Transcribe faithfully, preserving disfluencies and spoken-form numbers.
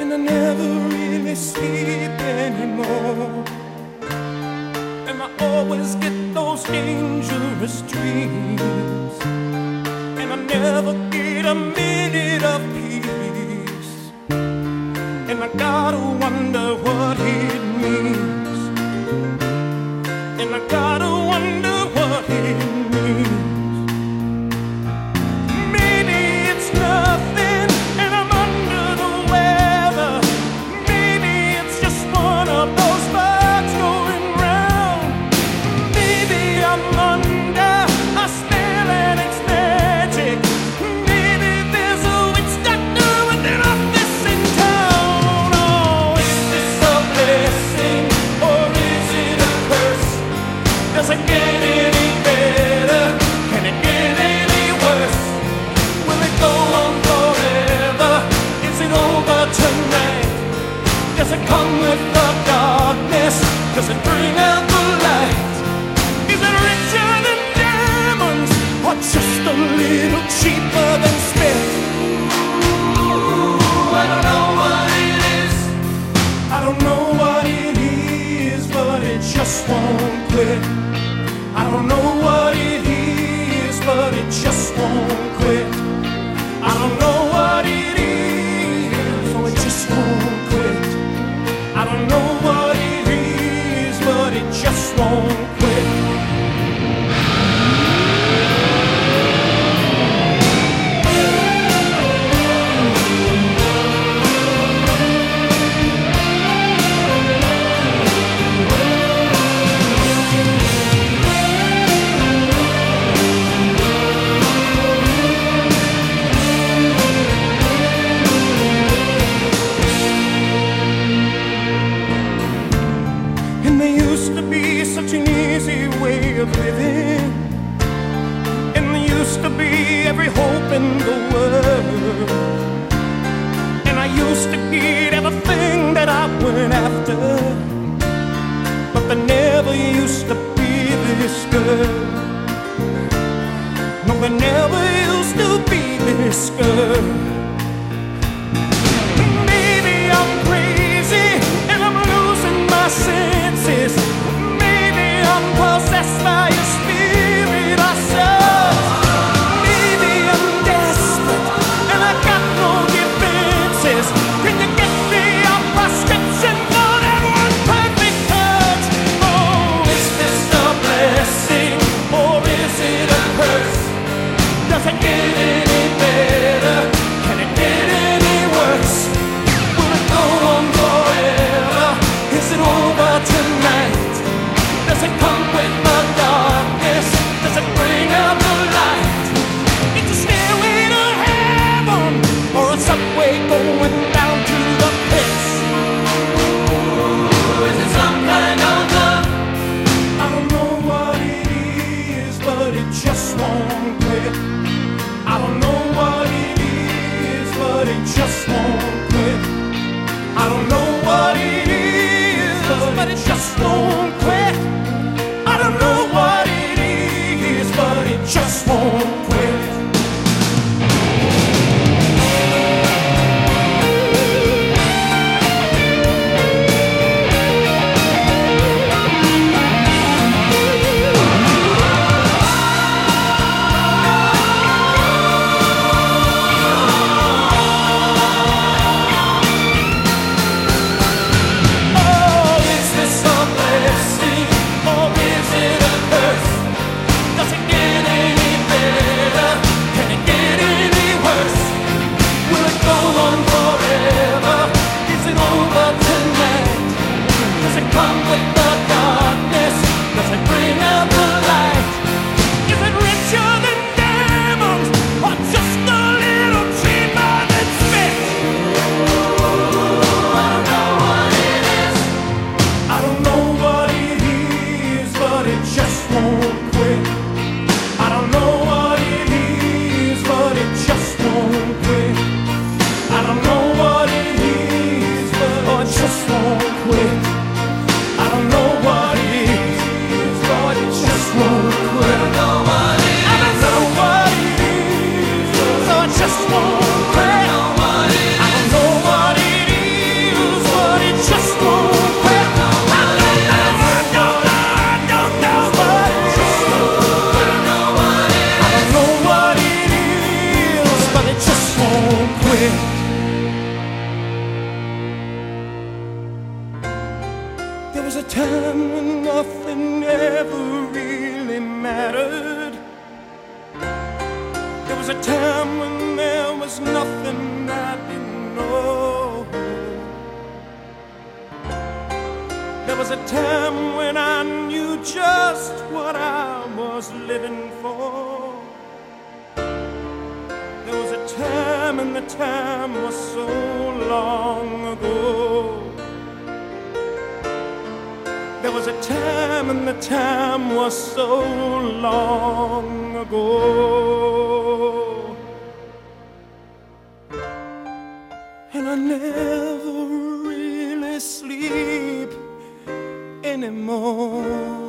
and I never really sleep anymore. And I always get those dangerous dreams, and I never get a minute of peace. And I gotta wonder what it means, and I gotta wonder what it means. Maybe it's nothing and I'm under the weather. Maybe it's just one of those bugs going round. Maybe I'm under a spell and it's magic. Maybe there's a witch doctor with an office in town. Oh, is this a blessing or is it a curse? Does it get any better? Can it get any worse? Will it go on forever? Is it over tonight? Does it come with the darkness? Does it bring out the light? Is it richer than diamonds or just a little cheaper than spit? Ooh, I don't know what it is. I don't know what it is, but it just won't quit. I don't know what it is, but it just won't quit. I don't know what it is, so it just won't quit. I don't know what it is, but it just won't quit. And there used to be such an easy way of living, and there used to be every hope in the world, and I used to get everything that I went after, but there never used to be this girl. No, there never used to be this girl. Maybe I'm crazy and I'm losing my senses. Maybe I'm possessed by a spirit or such. Maybe I'm desperate and I got no defenses. Can you get me a prescription for that one perfect touch? Oh, is this a blessing or is it a curse? Does it get any better? Can quit. There was a time when nothing ever really mattered. There was a time when there was nothing I didn't know. There was a time when I knew just what I was living for. There was a time, and the time was so long ago. There was a time, and the time was so long ago. And I never really sleep anymore.